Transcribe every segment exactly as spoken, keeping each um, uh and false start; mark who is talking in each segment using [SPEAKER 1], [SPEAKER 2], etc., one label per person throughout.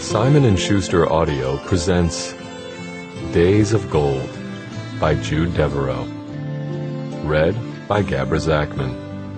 [SPEAKER 1] Simon and Schuster Audio presents Days of Gold by Jude Devereaux. Read by Gabra Zachman.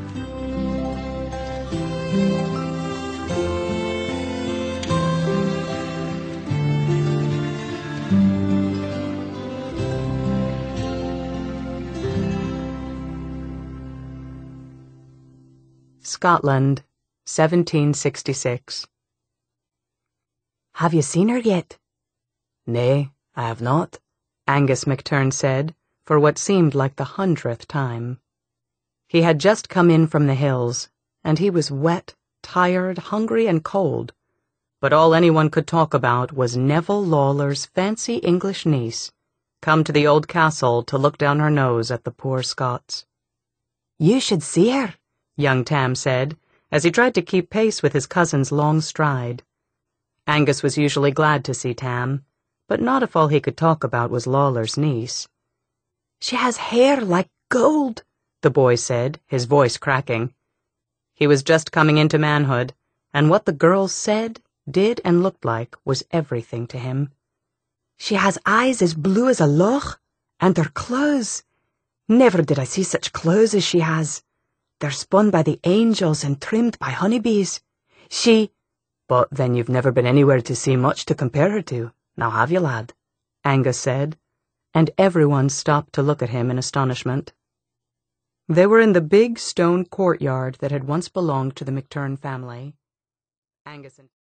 [SPEAKER 2] Scotland, seventeen sixty-six. "Have you seen her yet?" "Nay, I have not," Angus McTurn said, for what seemed like the hundredth time. He had just come in from the hills, and he was wet, tired, hungry, and cold, but all anyone could talk about was Neville Lawler's fancy English niece, come to the old castle to look down her nose at the poor Scots. "You should see her," young Tam said, as he tried to keep pace with his cousin's long stride. Angus was usually glad to see Tam, but not if all he could talk about was Lawler's niece. "She has hair like gold," the boy said, his voice cracking. He was just coming into manhood, and what the girls said, did, and looked like was everything to him. "She has eyes as blue as a loch, and her clothes. Never did I see such clothes as she has. They're spun by the angels and trimmed by honeybees. She—" "But then you've never been anywhere to see much to compare her to, now have you, lad?" Angus said, and everyone stopped to look at him in astonishment. They were in the big stone courtyard that had once belonged to the McTurn family. Angus and